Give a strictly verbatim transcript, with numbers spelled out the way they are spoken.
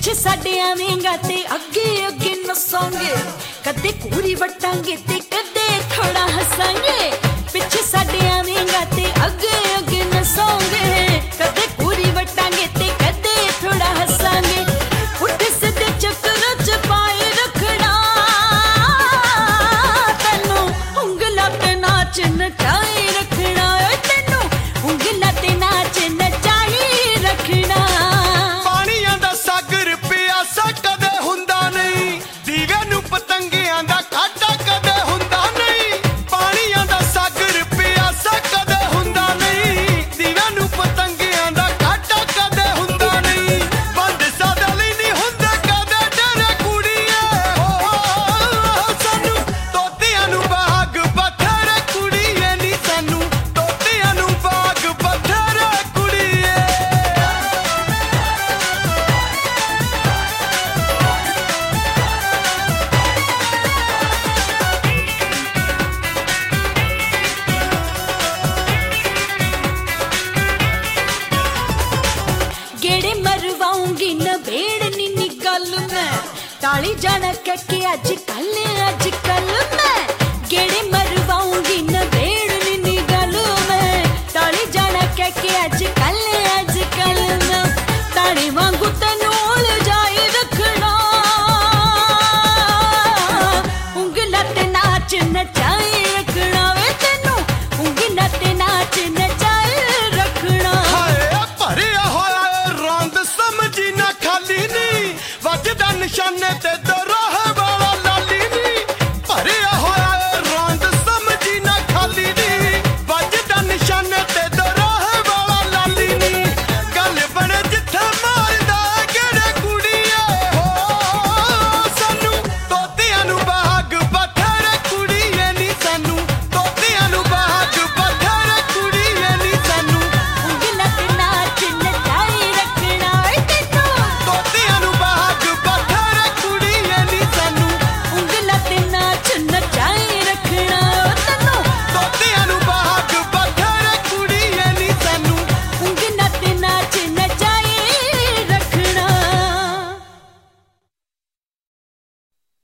पिछे साडे आवेंगा ते अगे अगे नसांगे, कदे कूरी वटांगे ते कदे थोड़ा हसांगे। पिछे साडे आवेंगा ते अगे अगे नसांगे, कदे कूरी वटांगे ते कदे थोड़ा हसांगे। उठ सिद्धे चक्कर च पाए रखना, तेनू उंगला ते नाच नचाए रखना, तेनू उंगला ते नाच नचाए रखना। पानियां दा सागर प्यासा कदे हुंदा नहीं, दीवे नू पतंगियां दा काटा कदे हुंदा नहीं। पानियां दा सागर प्यासा कदे हुंदा नहीं, दीवे नू पतंगियां दा काटा कदे हुंदा नहीं। बंद सादली नहीं हुंदे कदे डरे कुड़िए, सानू तोतियां नू बाग बथेरे कुड़िए नी, सानू तोतियां नू बाग बथेरे कुड़िए। गेड़े मरवाऊंगी न भेड़ नी निकल मैं, टाली जाना कहके अज कल अज कल मैं। गेड़े मरवाऊंगी न भेड़ नी निकल मैं, टाली जाना कहके अज कल अज कल मैं। ताड़ी वांगू तेनू उलझाए रखना, उंगला ते नाच नचाए रखना वे, तेनू उंगला ते नाच नचाए रखना। हाय भरिया होया रंग समझी ना खाली नहीं, वजदा निशाने ते